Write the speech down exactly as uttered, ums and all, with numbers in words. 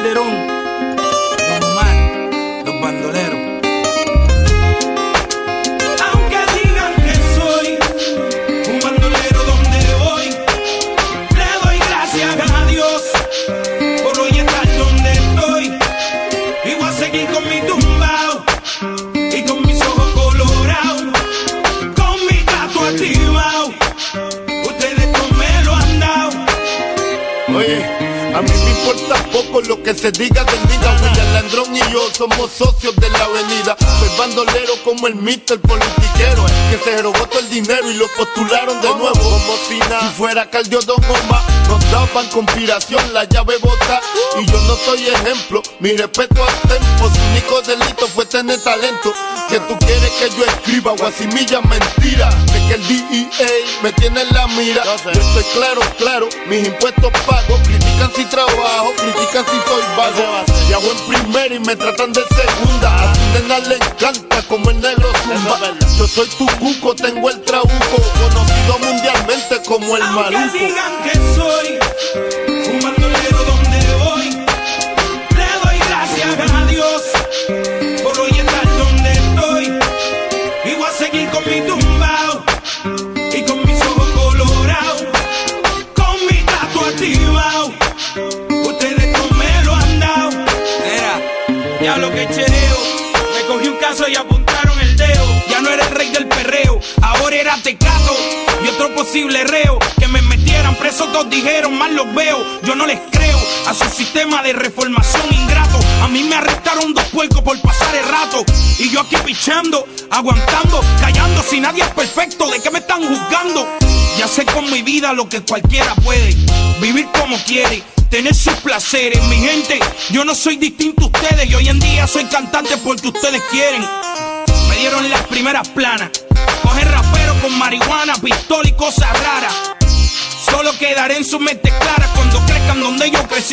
Calderón, Don Omar, los bandoleros. Aunque digan que soy un bandolero donde voy, le doy gracias a Dios por hoy estar donde estoy. Y voy a seguir con mi tumbao y con mis ojos colorados, con mi gato activado. Ustedes no me lo han dado. Oye, a mí me importa poco lo que se diga del nigga. William Landrón y yo somos socios de la avenida. Soy bandolero como el mister politiquero, que se robó todo el dinero y lo postularon de nuevo como si nada. Si fuera Caldio Don Omar, nos daban conspiración, la llave bota. Y yo no soy ejemplo, mi respeto al tempo. Su único delito fue tener talento. Que tú quieres que yo escriba guasimilla mentira, de que el D E A me tiene en la mira. Yo estoy claro, claro, mis impuestos pago. Critican si trabajo, critican si soy vago. Viajo en primera y me tratan de segunda. A su nena le encanta como el negro zumba. Yo soy tu cuco, tengo el trabuco, conocido mundialmente como el maluco. Aunque digan que soy un bandolero donde voy, le doy gracias a Dios por hoy estar donde estoy. Y voy a seguir con mi tumbao y con mis ojos colorados, con mi gato activado. Ustedes no me lo han dado. Era, ya lo que chereo, me cogí un caso y apuntaron el dedo. Ya no era el rey del perreo, ahora era Tecato y otro posible reo. Que me metieran preso, todos dijeron, mal los veo. Yo no les creo a su sistema de reformación ingrato. A mí me arrestaron dos puercos por pasar el rato, y yo aquí pichando, aguantando, callando. Si nadie es perfecto, ¿de qué me están juzgando? Ya sé con mi vida lo que cualquiera puede, vivir como quiere, tener sus placeres. Mi gente, yo no soy distinto a ustedes, y hoy en día soy cantante porque ustedes quieren. Me dieron las primeras planas, coger rapero con marihuana, pistola y cosas raras. Solo quedaré en su mente clara cuando crezcan donde yo crecí.